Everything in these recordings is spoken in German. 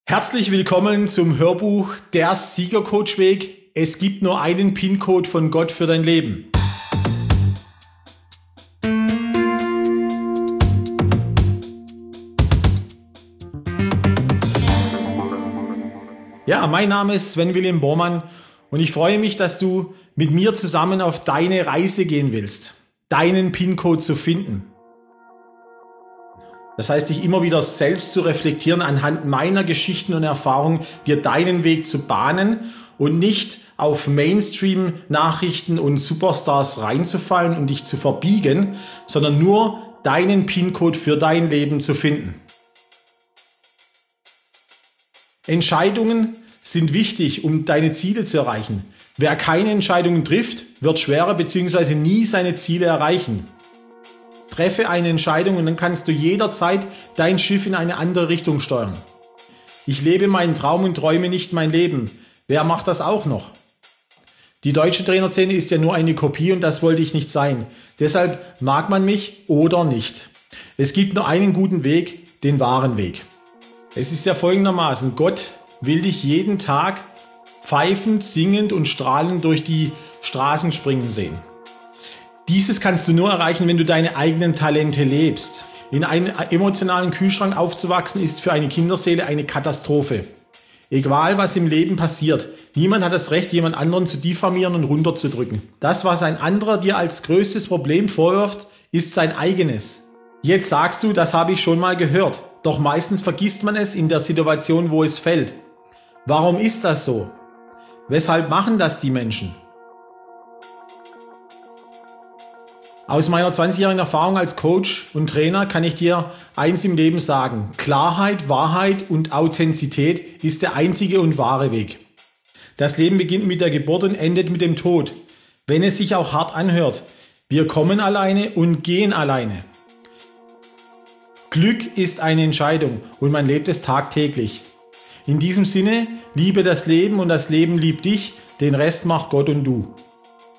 Herzlich willkommen zum Hörbuch Der Siegercoach-Weg. Es gibt nur einen PIN-Code von Gott für dein Leben. Ja, mein Name ist Sven William Bormann und ich freue mich, dass du mit mir zusammen auf deine Reise gehen willst, deinen PIN-Code zu finden. Das heißt, dich immer wieder selbst zu reflektieren, anhand meiner Geschichten und Erfahrungen, dir deinen Weg zu bahnen und nicht auf Mainstream-Nachrichten und Superstars reinzufallen und dich zu verbiegen, sondern nur deinen PIN-Code für dein Leben zu finden. Entscheidungen sind wichtig, um deine Ziele zu erreichen. Wer keine Entscheidungen trifft, wird schwerer bzw. nie seine Ziele erreichen. Treffe eine Entscheidung und dann kannst du jederzeit dein Schiff in eine andere Richtung steuern. Ich lebe meinen Traum und träume nicht mein Leben. Wer macht das auch noch? Die deutsche Trainerszene ist ja nur eine Kopie und das wollte ich nicht sein. Deshalb mag man mich oder nicht. Es gibt nur einen guten Weg, den wahren Weg. Es ist ja folgendermaßen: Gott will dich jeden Tag pfeifend, singend und strahlend durch die Straßen springen sehen. Dieses kannst du nur erreichen, wenn du deine eigenen Talente lebst. In einem emotionalen Kühlschrank aufzuwachsen ist für eine Kinderseele eine Katastrophe. Egal was im Leben passiert, niemand hat das Recht, jemand anderen zu diffamieren und runterzudrücken. Das, was ein anderer dir als größtes Problem vorwirft, ist sein eigenes. Jetzt sagst du, das habe ich schon mal gehört. Doch meistens vergisst man es in der Situation, wo es fällt. Warum ist das so? Weshalb machen das die Menschen? Aus meiner 20-jährigen Erfahrung als Coach und Trainer kann ich dir eins im Leben sagen: Klarheit, Wahrheit und Authentizität ist der einzige und wahre Weg. Das Leben beginnt mit der Geburt und endet mit dem Tod, wenn es sich auch hart anhört. Wir kommen alleine und gehen alleine. Glück ist eine Entscheidung und man lebt es tagtäglich. In diesem Sinne, liebe das Leben und das Leben liebt dich, den Rest macht Gott und du.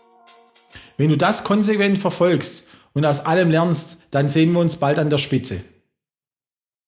Wenn du das konsequent verfolgst und aus allem lernst, dann sehen wir uns bald an der Spitze.